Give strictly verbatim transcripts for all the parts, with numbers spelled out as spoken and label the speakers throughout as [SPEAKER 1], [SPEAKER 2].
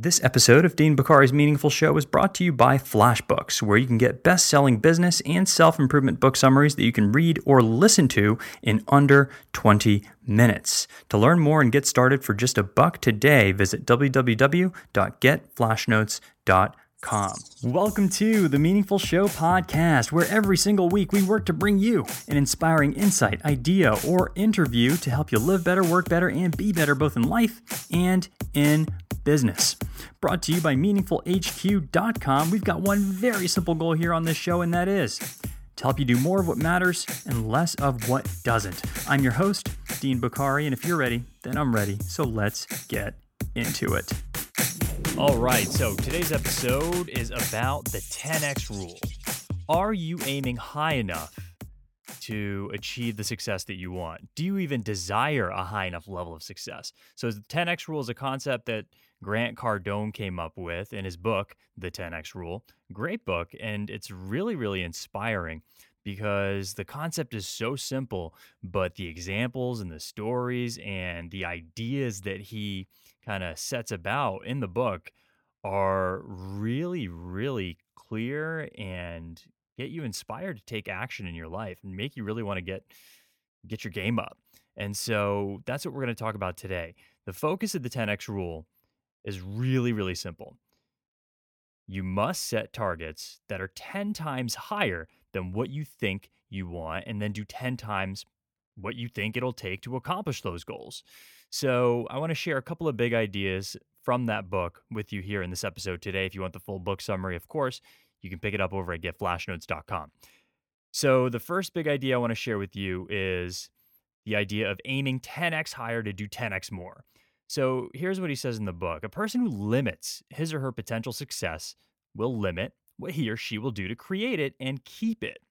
[SPEAKER 1] This episode of Dean Bakari's Meaningful Show is brought to you by FlashBooks, where you can get best-selling business and self-improvement book summaries that you can read or listen to in under twenty minutes. To learn more and get started for just a buck today, visit w w w dot get flash notes dot com. Welcome to the Meaningful Show podcast, where every single week we work to bring you an inspiring insight, idea, or interview to help you live better, work better, and be better both in life and in business. Brought to you by meaningful h q dot com. We've got one very simple goal here on this show, and that is to help you do more of what matters and less of what doesn't. I'm your host, Dean Bakari, and if you're ready, then I'm ready. So let's get into it. All right, so today's episode is about the ten X rule. Are you aiming high enough to achieve the success that you want? Do you even desire a high enough level of success? So the ten X rule is a concept that Grant Cardone came up with in his book, The ten X Rule. Great book, and it's really, really inspiring because the concept is so simple, but the examples and the stories and the ideas that he kind of sets about in the book are really, really clear and get you inspired to take action in your life and make you really want to get get your game up. And so that's what we're going to talk about today. The focus of the ten X rule is really, really simple. You must set targets that are ten times higher than what you think you want, and then do ten times what you think it'll take to accomplish those goals. So I want to share a couple of big ideas from that book with you here in this episode today. If you want the full book summary, of course, you can pick it up over at get flash notes dot com. So the first big idea I want to share with you is the idea of aiming ten X higher to do ten X more. So here's what he says in the book. A person who limits his or her potential success will limit what he or she will do to create it and keep it.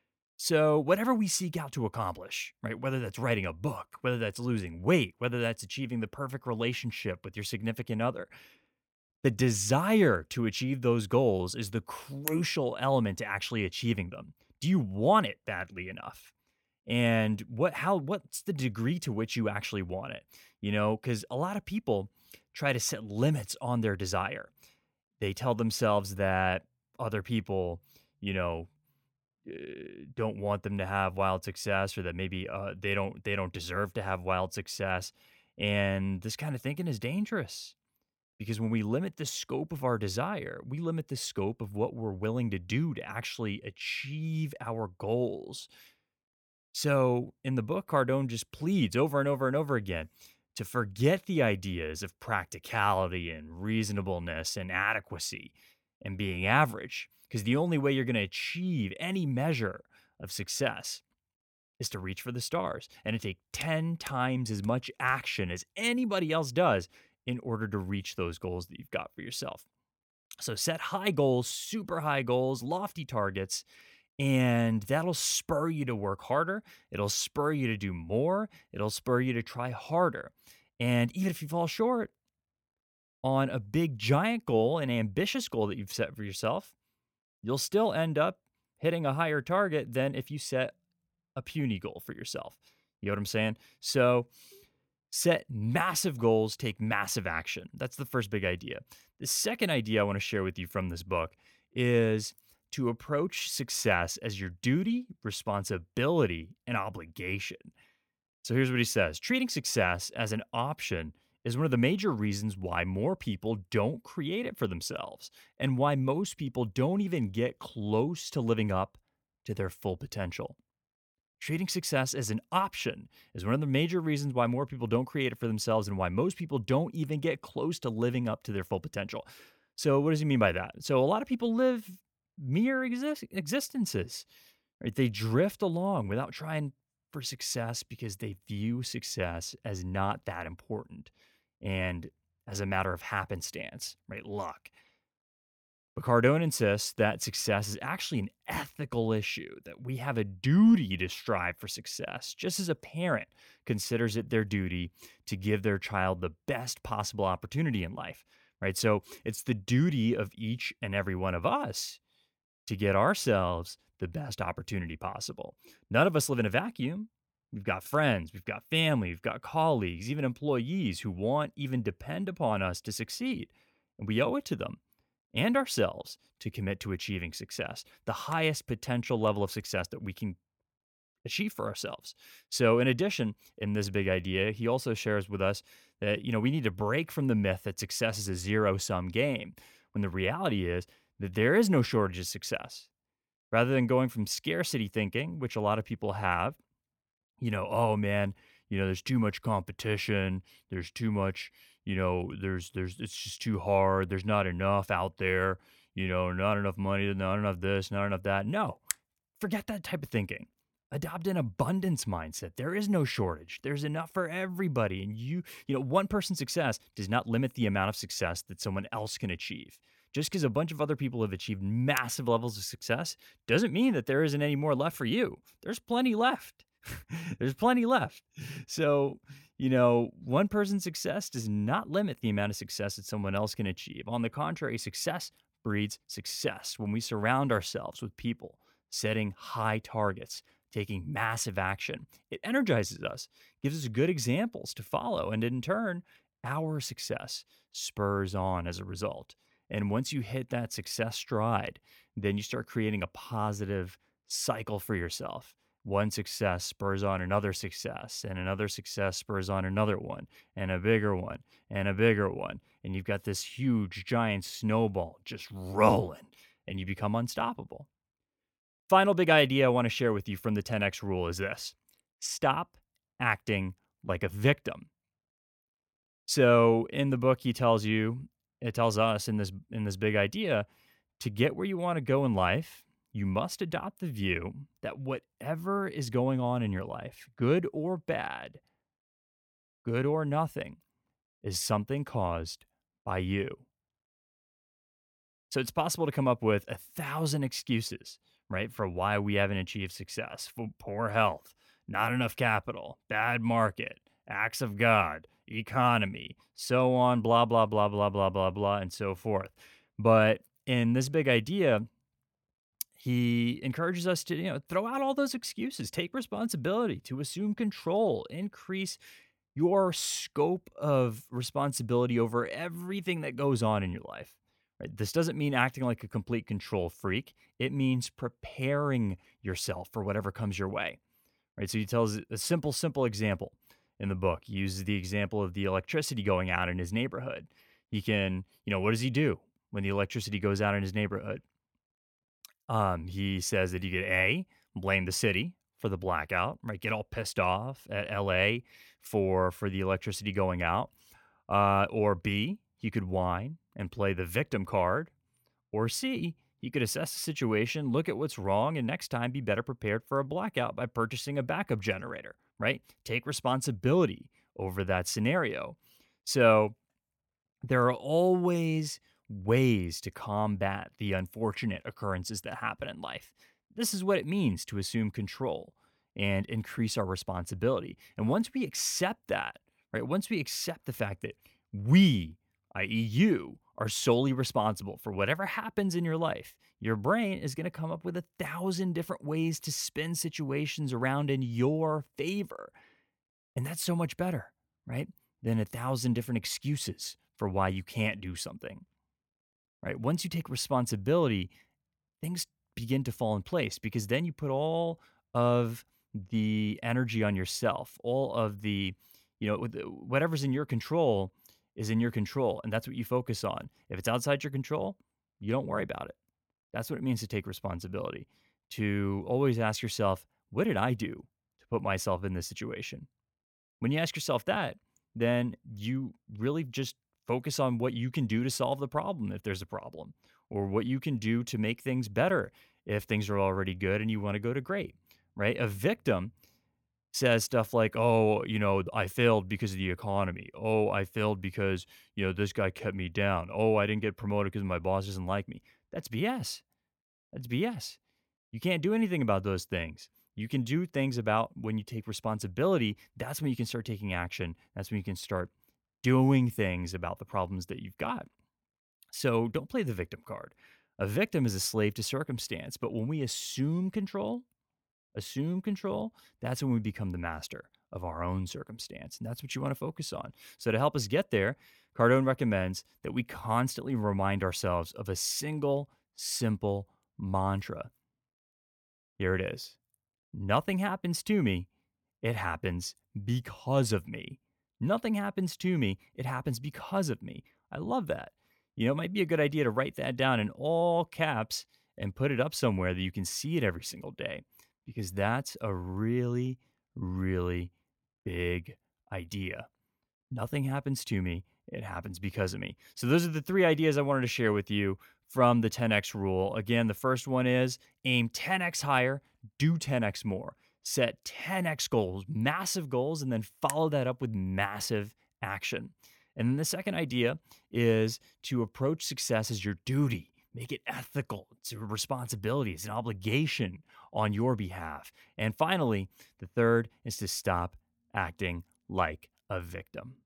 [SPEAKER 1] So whatever we seek out to accomplish, right, whether that's writing a book, whether that's losing weight, whether that's achieving the perfect relationship with your significant other, the desire to achieve those goals is the crucial element to actually achieving them. Do you want it badly enough? And what, how, what's the degree to which you actually want it? You know, because a lot of people try to set limits on their desire. They tell themselves that other people, you know, uh, don't want them to have wild success, or that maybe uh, they don't they don't deserve to have wild success. And this kind of thinking is dangerous because when we limit the scope of our desire, we limit the scope of what we're willing to do to actually achieve our goals. So in the book, Cardone just pleads over and over and over again to forget the ideas of practicality and reasonableness and adequacy and being average, because the only way you're going to achieve any measure of success is to reach for the stars and to take ten times as much action as anybody else does in order to reach those goals that you've got for yourself. So set high goals, super high goals, lofty targets, and that'll spur you to work harder. It'll spur you to do more. It'll spur you to try harder. And even if you fall short on a big, giant goal, an ambitious goal that you've set for yourself, you'll still end up hitting a higher target than if you set a puny goal for yourself. You know what I'm saying? So set massive goals, take massive action. That's the first big idea. The second idea I want to share with you from this book is to approach success as your duty, responsibility, and obligation. So here's what he says. Treating success as an option is one of the major reasons why more people don't create it for themselves, and why most people don't even get close to living up to their full potential. Treating success as an option is one of the major reasons why more people don't create it for themselves, and why most people don't even get close to living up to their full potential. So what does he mean by that? So a lot of people live mere exist- existences, right? They drift along without trying for success because they view success as not that important and as a matter of happenstance, right? Luck. But Cardone insists that success is actually an ethical issue, that we have a duty to strive for success, just as a parent considers it their duty to give their child the best possible opportunity in life, right? So it's the duty of each and every one of us to get ourselves the best opportunity possible. None of us live in a vacuum. We've got friends, we've got family, we've got colleagues, even employees who want, even depend upon us to succeed. And we owe it to them and ourselves to commit to achieving success, the highest potential level of success that we can achieve for ourselves. So, in addition, in this big idea, he also shares with us that, you know, we need to break from the myth that success is a zero sum game, when the reality is that there is no shortage of success. Rather than going from scarcity thinking, which a lot of people have, you know, oh man, you know, there's too much competition, there's too much, you know, there's there's it's just too hard, there's not enough out there, you know, not enough money, not enough this, not enough that. No, forget that type of thinking. Adopt an abundance mindset. There is no shortage. There's enough for everybody. And you, you know, one person's success does not limit the amount of success that someone else can achieve. Just because a bunch of other people have achieved massive levels of success doesn't mean that there isn't any more left for you. There's plenty left. There's plenty left. So, you know, one person's success does not limit the amount of success that someone else can achieve. On the contrary, success breeds success when we surround ourselves with people setting high targets, taking massive action. It energizes us, gives us good examples to follow, and in turn, our success spurs on as a result. And once you hit that success stride, then you start creating a positive cycle for yourself. One success spurs on another success, and another success spurs on another one, and a bigger one, and a bigger one. And you've got this huge, giant snowball just rolling, and you become unstoppable. Final big idea I want to share with you from the ten X rule is this: stop acting like a victim. So in the book, he tells you, it tells us in this in this big idea, to get where you want to go in life, you must adopt the view that whatever is going on in your life, good or bad, good or nothing, is something caused by you. So it's possible to come up with a thousand excuses, right, for why we haven't achieved success: for poor health, not enough capital, bad market, acts of God, economy, so on, blah, blah, blah, blah, blah, blah, blah, and so forth. But in this big idea, he encourages us to, you know, throw out all those excuses, take responsibility, to assume control, increase your scope of responsibility over everything that goes on in your life. Right? This doesn't mean acting like a complete control freak. It means preparing yourself for whatever comes your way. Right? So he tells a simple, simple example in the book. He uses the example of the electricity going out in his neighborhood. He can, you know, what does he do when the electricity goes out in his neighborhood? Um, he says that you could A, blame the city for the blackout, right? Get all pissed off at L A for for the electricity going out. Uh, or B, he could whine and play the victim card. Or C, he could assess the situation, look at what's wrong, and next time be better prepared for a blackout by purchasing a backup generator, right? Take responsibility over that scenario. So there are always ways to combat the unfortunate occurrences that happen in life. This is what it means to assume control and increase our responsibility. And once we accept that, right, once we accept the fact that we, that is, you, are solely responsible for whatever happens in your life, your brain is going to come up with a thousand different ways to spin situations around in your favor. And that's so much better, right, than a thousand different excuses for why you can't do something, right? Once you take responsibility, things begin to fall in place, because then you put all of the energy on yourself, all of the, you know, with- whatever's in your control is in your control. And that's what you focus on. If it's outside your control, you don't worry about it. That's what it means to take responsibility, to always ask yourself, what did I do to put myself in this situation? When you ask yourself that, then you really just focus on what you can do to solve the problem if there's a problem, or what you can do to make things better if things are already good and you want to go to great, right? A victim says stuff like, oh, you know, I failed because of the economy. Oh, I failed because, you know, this guy kept me down. Oh, I didn't get promoted because my boss doesn't like me. That's B S. That's B S. You can't do anything about those things. You can do things about when you take responsibility. That's when you can start taking action. That's when you can start doing things about the problems that you've got. So don't play the victim card. A victim is a slave to circumstance. But when we assume control, assume control, that's when we become the master of our own circumstance. And that's what you want to focus on. So to help us get there, Cardone recommends that we constantly remind ourselves of a single, simple mantra. Here it is. Nothing happens to me. It happens because of me. Nothing happens to me. It happens because of me. I love that. You know, it might be a good idea to write that down in all caps and put it up somewhere that you can see it every single day, because that's a really, really big idea. Nothing happens to me. It happens because of me. So those are the three ideas I wanted to share with you from the ten X rule. Again, the first one is aim ten X higher, do ten X more. Set ten X goals, massive goals, and then follow that up with massive action. And then the second idea is to approach success as your duty. Make it ethical. It's a responsibility. It's an obligation on your behalf. And finally, the third is to stop acting like a victim.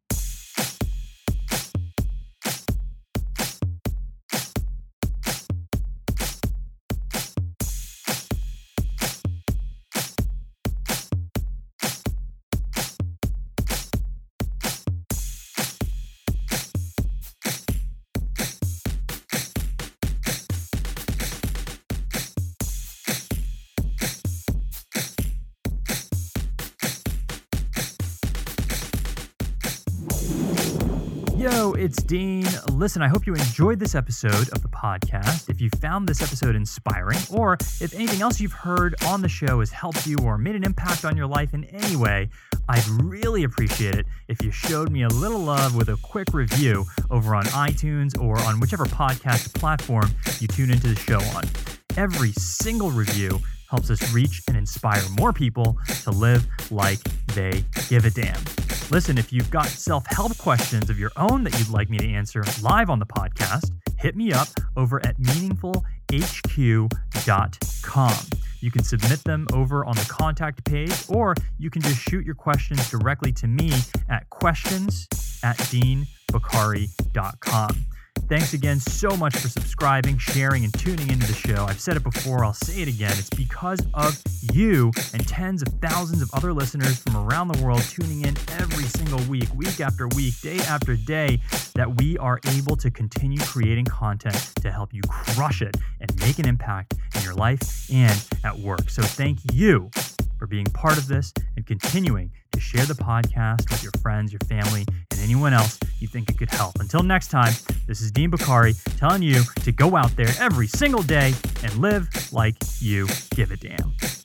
[SPEAKER 1] Yo, it's Dean. Listen, I hope you enjoyed this episode of the podcast. If you found this episode inspiring, or if anything else you've heard on the show has helped you or made an impact on your life in any way, I'd really appreciate it if you showed me a little love with a quick review over on iTunes or on whichever podcast platform you tune into the show on. Every single review helps us reach and inspire more people to live like they give a damn. Listen, if you've got self-help questions of your own that you'd like me to answer live on the podcast, hit me up over at meaningful h q dot com. You can submit them over on the contact page, or you can just shoot your questions directly to me at questions at dean bokhari dot com. Thanks again so much for subscribing, sharing, and tuning into the show. I've said it before, I'll say it again. It's because of you and tens of thousands of other listeners from around the world tuning in every single week, week after week, day after day, that we are able to continue creating content to help you crush it and make an impact in your life and at work. So thank you for being part of this and continuing to share the podcast with your friends, your family, and anyone else you think it could help. Until next time, this is Dean Bokhari telling you to go out there every single day and live like you give a damn.